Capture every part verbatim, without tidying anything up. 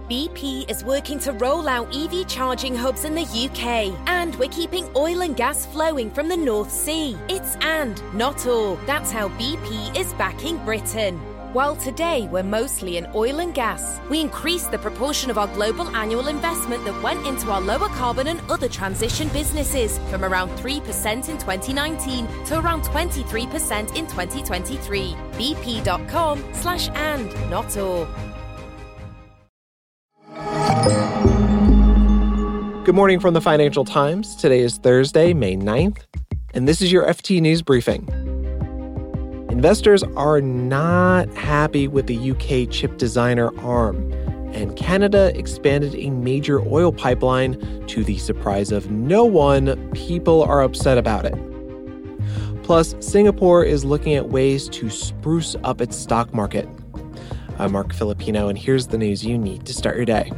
B P is working to roll out E V charging hubs in the U K, and we're keeping oil and gas flowing from the North Sea. It's and, not or. That's how B P is backing Britain. While today we're mostly in oil and gas, we increased the proportion of our global annual investment that went into our lower carbon and other transition businesses from around three percent in twenty nineteen to around twenty-three percent in twenty twenty-three. bp.com slash and, not or. Good morning from the Financial Times. Today is Thursday, May ninth, and this is your F T News Briefing. Investors are not happy with the U K chip designer Arm, and Canada expanded a major oil pipeline to the surprise of no one. People are upset about it. Plus, Singapore is looking at ways to spruce up its stock market. I'm Mark Filipino, and here's the news you need to start your day.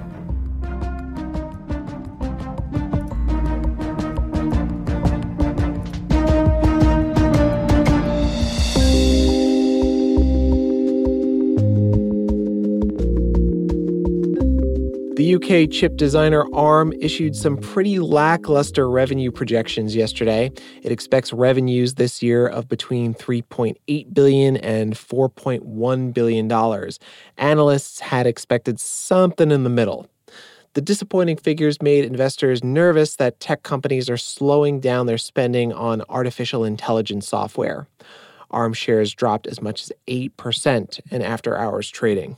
The U K chip designer Arm issued some pretty lackluster revenue projections yesterday. It expects revenues this year of between three point eight billion dollars and four point one billion dollars. Analysts had expected something in the middle. The disappointing figures made investors nervous that tech companies are slowing down their spending on artificial intelligence software. Arm shares dropped as much as eight percent in after-hours trading.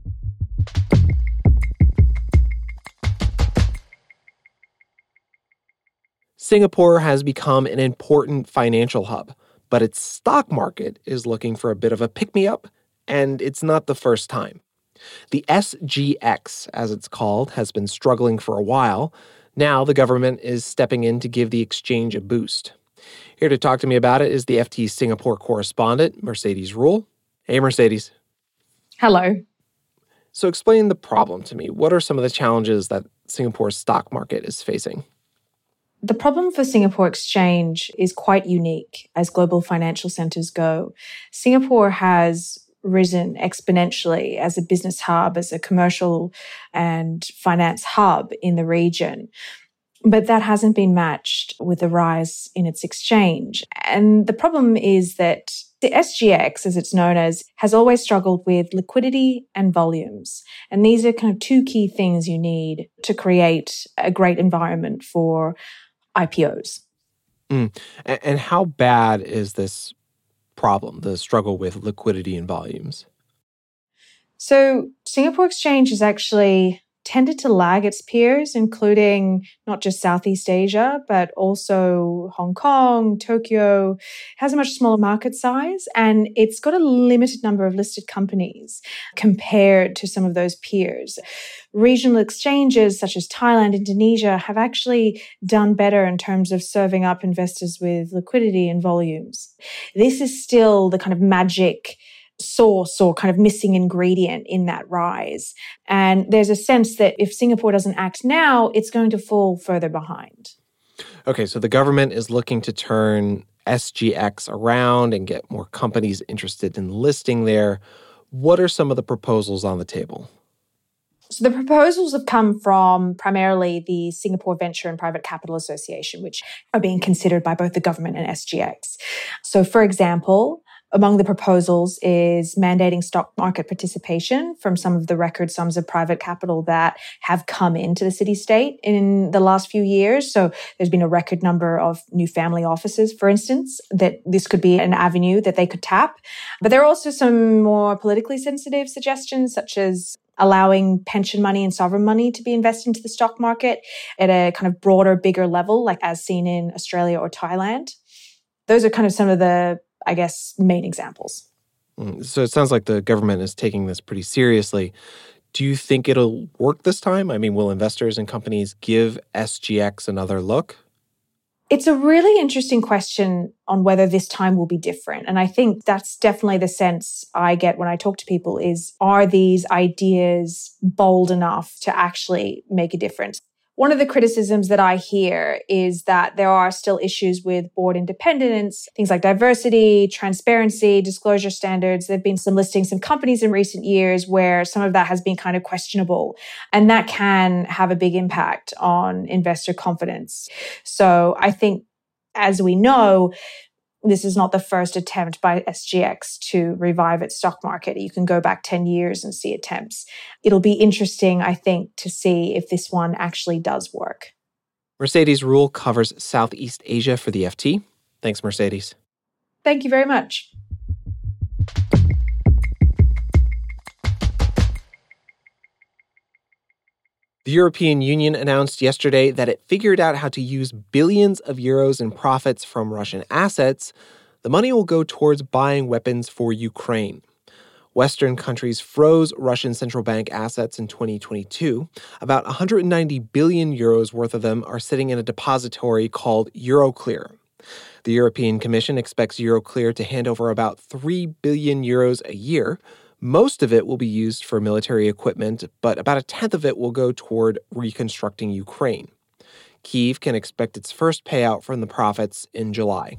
Singapore has become an important financial hub, but its stock market is looking for a bit of a pick-me-up, and it's not the first time. The S G X, as it's called, has been struggling for a while. Now the government is stepping in to give the exchange a boost. Here to talk to me about it is the F T Singapore correspondent, Mercedes Ruehl. Hey, Mercedes. Hello. So explain the problem to me. What are some of the challenges that Singapore's stock market is facing? The problem for Singapore Exchange is quite unique as global financial centers go. Singapore has risen exponentially as a business hub, as a commercial and finance hub in the region. But that hasn't been matched with the rise in its exchange. And the problem is that the S G X, as it's known as, has always struggled with liquidity and volumes. And these are kind of two key things you need to create a great environment for I P Os. Mm. And how bad is this problem, the struggle with liquidity and volumes? So Singapore Exchange has actually tended to lag its peers, including not just Southeast Asia, but also Hong Kong, Tokyo. It has a much smaller market size, and it's got a limited number of listed companies compared to some of those peers. Regional exchanges such as Thailand, Indonesia have actually done better in terms of serving up investors with liquidity and volumes. This is still the kind of magic source or kind of missing ingredient in that rise. And there's a sense that if Singapore doesn't act now, it's going to fall further behind. Okay, so the government is looking to turn S G X around and get more companies interested in listing there. What are some of the proposals on the table? So the proposals have come from primarily the Singapore Venture and Private Capital Association, which are being considered by both the government and S G X. So for example, among the proposals is mandating stock market participation from some of the record sums of private capital that have come into the city-state in the last few years. So there's been a record number of new family offices, for instance, that this could be an avenue that they could tap. But there are also some more politically sensitive suggestions, such as allowing pension money and sovereign money to be invested into the stock market at a kind of broader, bigger level, like as seen in Australia or Thailand. Those are kind of some of the I guess, main examples. So it sounds like the government is taking this pretty seriously. Do you think it'll work this time? I mean, will investors and companies give S G X another look? It's a really interesting question on whether this time will be different. And I think that's definitely the sense I get when I talk to people is, are these ideas bold enough to actually make a difference? One of the criticisms that I hear is that there are still issues with board independence, things like diversity, transparency, disclosure standards. There have been some listings, some companies in recent years where some of that has been kind of questionable, and that can have a big impact on investor confidence. So I think, as we know, this is not the first attempt by S G X to revive its stock market. You can go back ten years and see attempts. It'll be interesting, I think, to see if this one actually does work. Mercedes Ruehl covers Southeast Asia for the F T. Thanks, Mercedes. Thank you very much. The European Union announced yesterday that it figured out how to use billions of euros in profits from Russian assets. The money will go towards buying weapons for Ukraine. Western countries froze Russian central bank assets in twenty twenty-two. About one hundred ninety billion euros worth of them are sitting in a depository called Euroclear. The European Commission expects Euroclear to hand over about three billion euros a year. Most of it will be used for military equipment, but about a tenth of it will go toward reconstructing Ukraine. Kyiv can expect its first payout from the profits in July.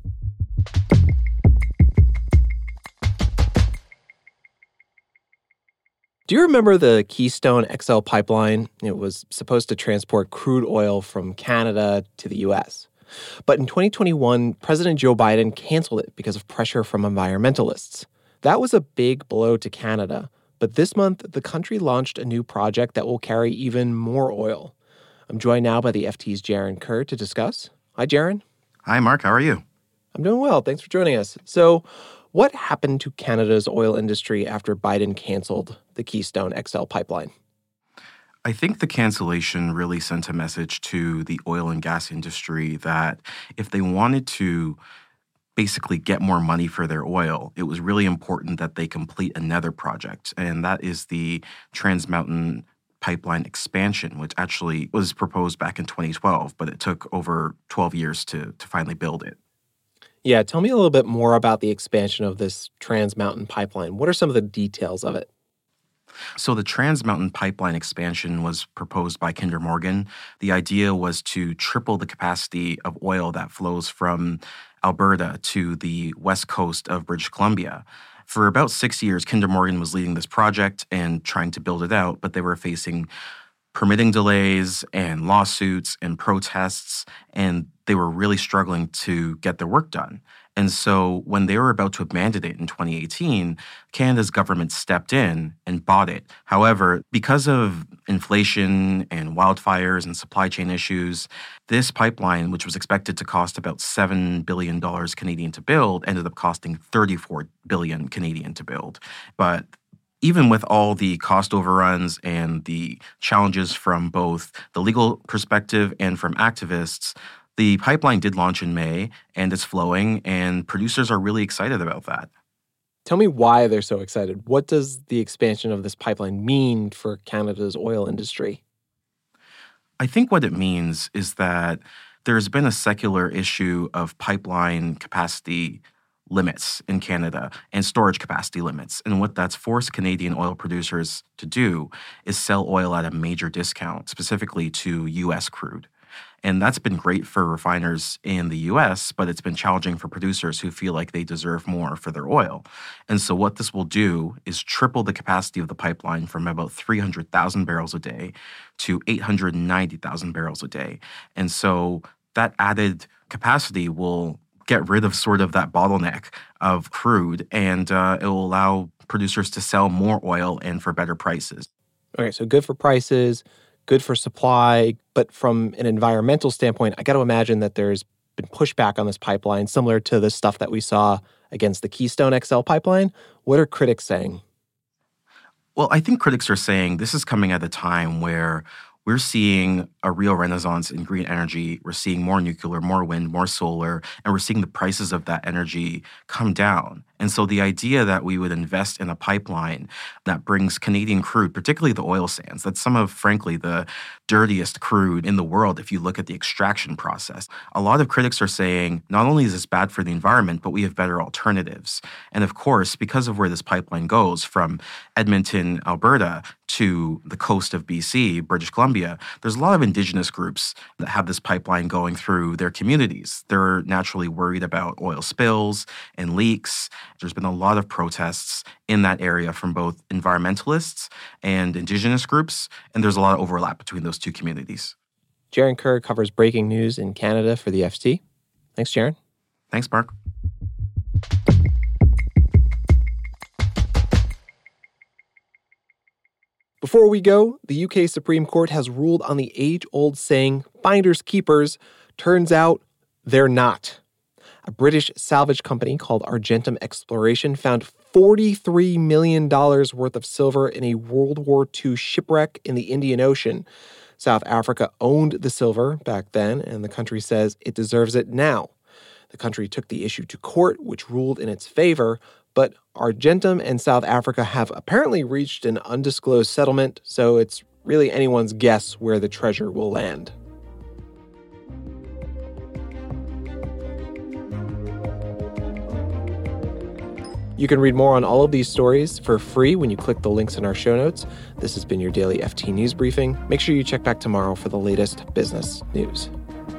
Do you remember the Keystone X L pipeline? It was supposed to transport crude oil from Canada to the U S. But in twenty twenty-one, President Joe Biden canceled it because of pressure from environmentalists. That was a big blow to Canada, but this month, the country launched a new project that will carry even more oil. I'm joined now by the F T's Jaron Kerr to discuss. Hi, Jaron. Hi, Mark. How are you? I'm doing well. Thanks for joining us. So, what happened to Canada's oil industry after Biden canceled the Keystone X L pipeline? I think the cancellation really sent a message to the oil and gas industry that if they wanted to basically get more money for their oil, it was really important that they complete another project, and that is the Trans Mountain Pipeline expansion, which actually was proposed back in twenty twelve, but it took over twelve years to, to finally build it. Yeah, tell me a little bit more about the expansion of this Trans Mountain Pipeline. What are some of the details of it? So the Trans Mountain Pipeline expansion was proposed by Kinder Morgan. The idea was to triple the capacity of oil that flows from Alberta to the west coast of British Columbia. For about six years, Kinder Morgan was leading this project and trying to build it out, but they were facing permitting delays and lawsuits and protests, and they were really struggling to get their work done. And so when they were about to abandon it in twenty eighteen, Canada's government stepped in and bought it. However, because of inflation and wildfires and supply chain issues, this pipeline, which was expected to cost about seven billion dollars Canadian to build, ended up costing thirty-four billion dollars Canadian to build. But even with all the cost overruns and the challenges from both the legal perspective and from activists, the pipeline did launch in May, and it's flowing, and producers are really excited about that. Tell me why they're so excited. What does the expansion of this pipeline mean for Canada's oil industry? I think what it means is that there's been a secular issue of pipeline capacity limits in Canada and storage capacity limits. And what that's forced Canadian oil producers to do is sell oil at a major discount, specifically to U S crude. And that's been great for refiners in the U S, but it's been challenging for producers who feel like they deserve more for their oil. And so what this will do is triple the capacity of the pipeline from about three hundred thousand barrels a day to eight hundred ninety thousand barrels a day. And so that added capacity will get rid of sort of that bottleneck of crude, and uh, it will allow producers to sell more oil and for better prices. Okay, so good for prices, good for supply, but from an environmental standpoint, I got to imagine that there's been pushback on this pipeline, similar to the stuff that we saw against the Keystone X L pipeline. What are critics saying? Well, I think critics are saying this is coming at a time where we're seeing a real renaissance in green energy. We're seeing more nuclear, more wind, more solar, and we're seeing the prices of that energy come down. And so the idea that we would invest in a pipeline that brings Canadian crude, particularly the oil sands, that's some of, frankly, the dirtiest crude in the world if you look at the extraction process. A lot of critics are saying not only is this bad for the environment, but we have better alternatives. And of course, because of where this pipeline goes from Edmonton, Alberta, to the coast of B C, British Columbia, there's a lot of Indigenous groups that have this pipeline going through their communities. They're naturally worried about oil spills and leaks. There's been a lot of protests in that area from both environmentalists and Indigenous groups, and there's a lot of overlap between those two communities. Jaron Kerr covers breaking news in Canada for the F T. Thanks, Jaron. Thanks, Mark. Before we go, the U K Supreme Court has ruled on the age-old saying, finders keepers. Turns out they're not. A British salvage company called Argentum Exploration found forty-three million dollars worth of silver in a World War Two shipwreck in the Indian Ocean. South Africa owned the silver back then, and the country says it deserves it now. The country took the issue to court, which ruled in its favor, but Argentum and South Africa have apparently reached an undisclosed settlement, so it's really anyone's guess where the treasure will land. You can read more on all of these stories for free when you click the links in our show notes. This has been your daily F T News Briefing. Make sure you check back tomorrow for the latest business news.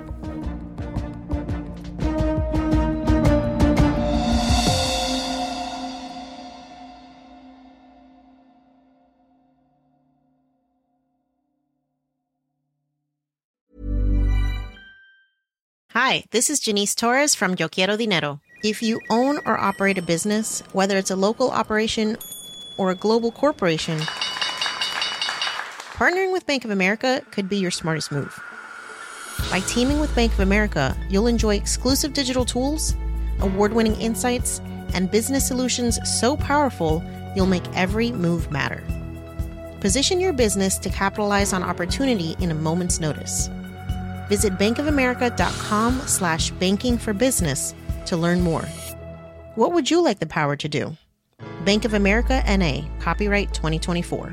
Hi, this is Janice Torres from Yo Quiero Dinero. If you own or operate a business, whether it's a local operation or a global corporation, partnering with Bank of America could be your smartest move. By teaming with Bank of America, you'll enjoy exclusive digital tools, award-winning insights, and business solutions so powerful you'll make every move matter. Position your business to capitalize on opportunity in a moment's notice. Visit bankofamerica.com slash banking for business to learn more. What would you like the power to do? Bank of America N A, copyright twenty twenty-four.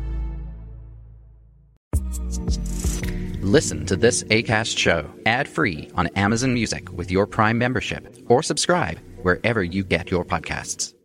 Listen to this Acast show ad-free on Amazon Music with your Prime membership, or subscribe wherever you get your podcasts.